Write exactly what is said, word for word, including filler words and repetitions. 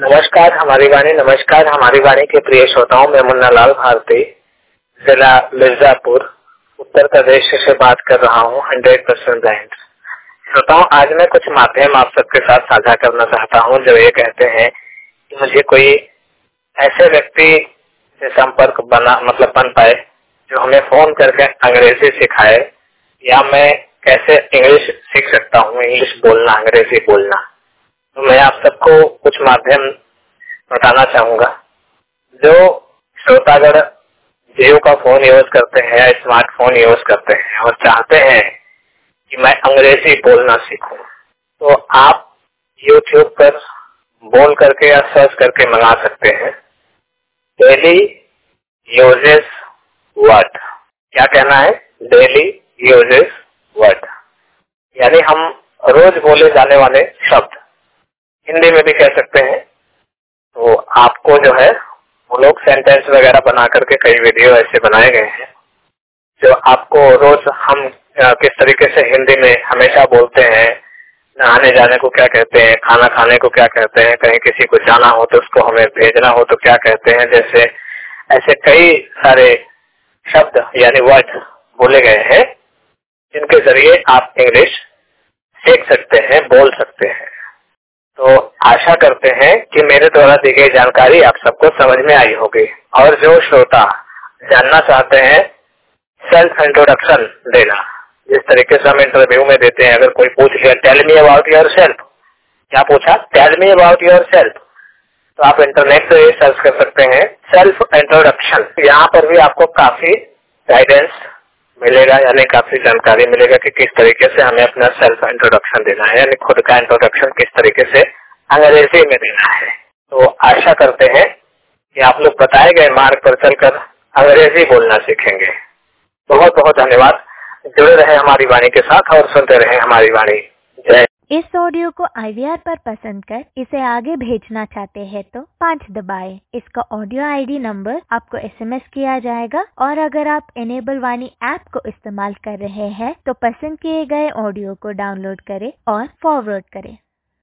नमस्कार हमारी वाणी नमस्कार हमारी वाणी के प्रिय श्रोताओं, मैं मुन्ना लाल भारती जिला मिर्जापुर उत्तर प्रदेश से बात कर रहा हूँ हंड्रेड परसेंट ब्लाइंड। श्रोताओं, आज मैं कुछ माध्यम आप सबके साथ साझा करना चाहता हूँ जो ये कहते हैं कि मुझे कोई ऐसे व्यक्ति से संपर्क बना मतलब बन पाए जो हमें फोन करके अंग्रेजी सिखाए, या मैं कैसे इंग्लिश सीख सकता हूँ, इंग्लिश बोलना, अंग्रेजी बोलना। तो मैं आप सबको कुछ माध्यम बताना चाहूंगा। जो श्रोतागण जियो का फोन यूज करते हैं या स्मार्टफोन यूज करते हैं और चाहते हैं कि मैं अंग्रेजी बोलना सीखूं, तो आप यूट्यूब पर बोल करके या सर्च करके मंगा सकते हैं डेली यूजेस वर्ड। क्या कहना है? डेली यूजेस वर्ड, यानी हम रोज बोले जाने वाले शब्द, हिंदी में भी कह सकते हैं। तो आपको जो है वो लोग सेंटेंस वगैरह बना करके कई वीडियो ऐसे बनाए गए हैं जो आपको रोज हम किस तरीके से हिंदी में हमेशा बोलते हैं, नहाने जाने को क्या कहते हैं, खाना खाने को क्या कहते हैं, कहीं किसी को जाना हो तो उसको हमें भेजना हो तो क्या कहते हैं, जैसे ऐसे कई सारे शब्द यानी वर्ड बोले गए हैं जिनके जरिए आप इंग्लिश सीख सकते हैं, बोल सकते हैं। तो आशा करते हैं कि मेरे द्वारा दी गई जानकारी आप सबको समझ में आई होगी। और जो श्रोता जानना चाहते हैं सेल्फ इंट्रोडक्शन देना, जिस तरीके से हम इंटरव्यू में देते हैं, अगर कोई पूछ लिया tell me about yourself, क्या पूछा? Tell me about yourself, तो आप इंटरनेट पे सर्च कर सकते हैं सेल्फ इंट्रोडक्शन। यहाँ पर भी आपको काफी गाइडेंस मिलेगा, यानी काफी जानकारी मिलेगा कि किस तरीके से हमें अपना सेल्फ इंट्रोडक्शन देना है, यानी खुद का इंट्रोडक्शन किस तरीके से अंग्रेजी में देना है। तो आशा करते हैं कि आप लोग बताए गए मार्ग पर चलकर अंग्रेजी बोलना सीखेंगे। बहुत बहुत धन्यवाद। जुड़े रहे हमारी वाणी के साथ और सुनते रहे हमारी वाणी। जय। इस ऑडियो को आई वी आर पर पसंद कर इसे आगे भेजना चाहते हैं तो पाँच दबाएं। इसका ऑडियो आई डी नंबर आपको एस एम एस किया जाएगा, और अगर आप इनेबल वाणी ऐप को इस्तेमाल कर रहे हैं तो पसंद किए गए ऑडियो को डाउनलोड करें और फॉरवर्ड करें।